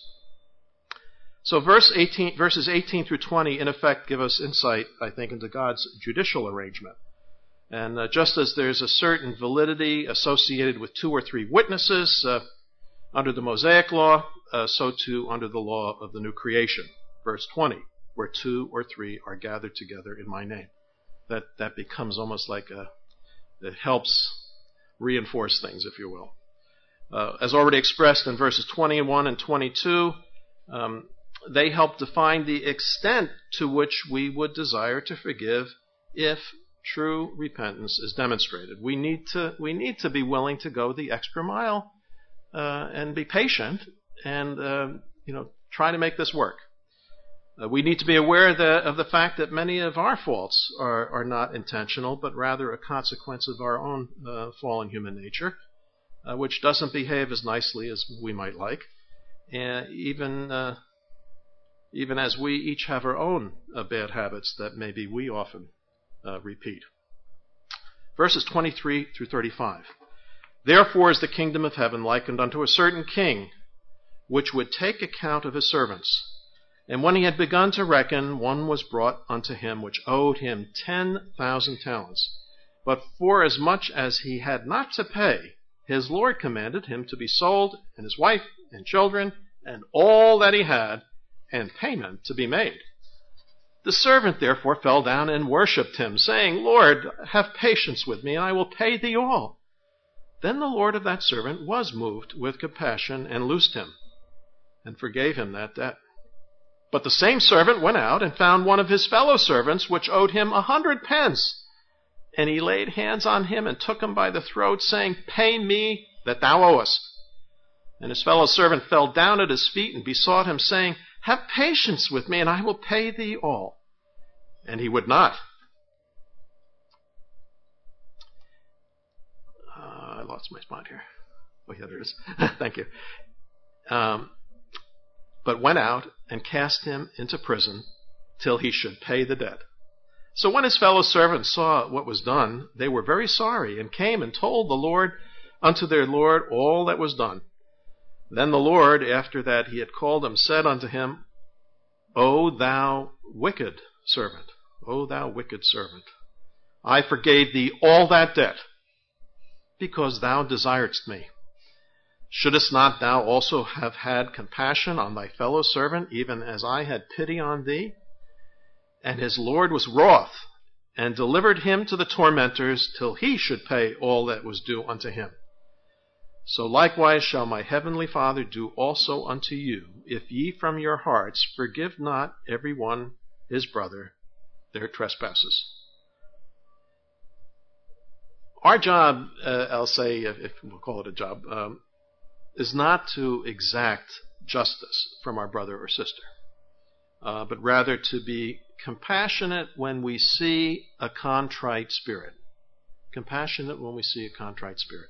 So verses 18 through 20, in effect, give us insight, I think, into God's judicial arrangement. And just as there's a certain validity associated with 2 or 3 witnesses under the Mosaic law, so too under the law of the new creation. Verse 20, where 2 or 3 are gathered together in my name. That becomes almost like it helps reinforce things, if you will. As already expressed in verses 21 and 22, they help define the extent to which we would desire to forgive if true repentance is demonstrated. We need to be willing to go the extra mile and be patient and try to make this work. We need to be aware of the fact that many of our faults are not intentional, but rather a consequence of our own fallen human nature, which doesn't behave as nicely as we might like, and even as we each have our own bad habits that maybe we often repeat. Verses 23 through 35. Therefore is the kingdom of heaven likened unto a certain king, which would take account of his servants. And when he had begun to reckon, one was brought unto him which owed him 10,000 talents. But for as much as he had not to pay, his Lord commanded him to be sold, and his wife and children, and all that he had, and payment to be made. The servant therefore fell down and worshipped him, saying, Lord, have patience with me, and I will pay thee all. Then the Lord of that servant was moved with compassion, and loosed him, and forgave him that debt. But the same servant went out and found one of his fellow servants, which owed him 100 pence. And he laid hands on him and took him by the throat, saying, Pay me that thou owest. And his fellow servant fell down at his feet and besought him, saying, Have patience with me, and I will pay thee all. And he would not. I lost my spot here. Oh, yeah, there it is. Thank you. But went out and cast him into prison till he should pay the debt. So when his fellow servants saw what was done, they were very sorry, and came and told the Lord unto their Lord all that was done. Then the Lord, after that he had called him, said unto him, O thou wicked servant, I forgave thee all that debt, because thou desiredst me. Shouldest not thou also have had compassion on thy fellow servant, even as I had pity on thee? And his Lord was wroth, and delivered him to the tormentors, till he should pay all that was due unto him. So likewise shall my heavenly Father do also unto you, if ye from your hearts forgive not every one his brother their trespasses. Our job, I'll say, if we'll call it a job, is not to exact justice from our brother or sister, but rather to be compassionate when we see a contrite spirit. Compassionate when we see a contrite spirit.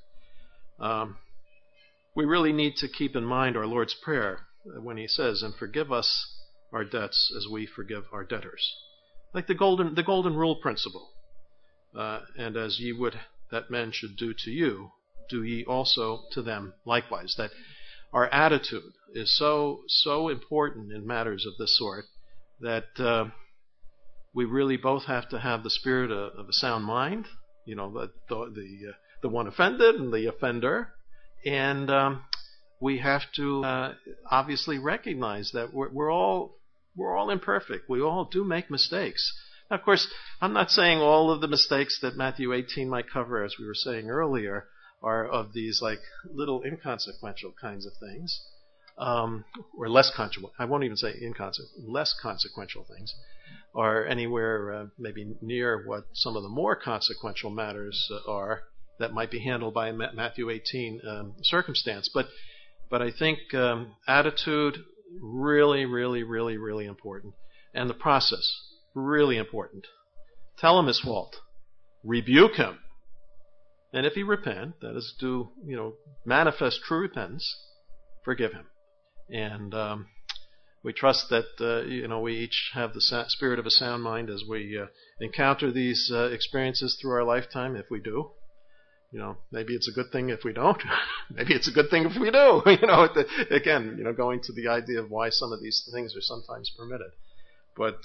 We really need to keep in mind our Lord's Prayer when he says, and forgive us our debts as we forgive our debtors. Like the golden rule principle. And as ye would that men should do to you, do ye also to them likewise. That our attitude is so important in matters of this sort that we really both have to have the spirit of a sound mind, the one offended and the offender, and we have to obviously recognize that we're all imperfect. We all do make mistakes. Now, of course, I'm not saying all of the mistakes that Matthew 18 might cover, as we were saying earlier, are of these like little inconsequential kinds of things, or less consequential. I won't even say inconsequential, less consequential things, or anywhere maybe near what some of the more consequential matters are that might be handled by a Matthew 18 circumstance. But I think attitude really, really, really, really important, and the process really important. Tell him his fault, rebuke him. And if he repent, that is manifest true repentance, forgive him. And We trust that we each have the spirit of a sound mind as we encounter these experiences through our lifetime. If we do, maybe it's a good thing if we don't. Maybe it's a good thing if we do. Again, going to the idea of why some of these things are sometimes permitted. But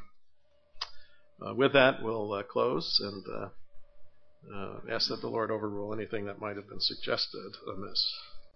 with that, we'll close and ask that the Lord overrule anything that might have been suggested amiss.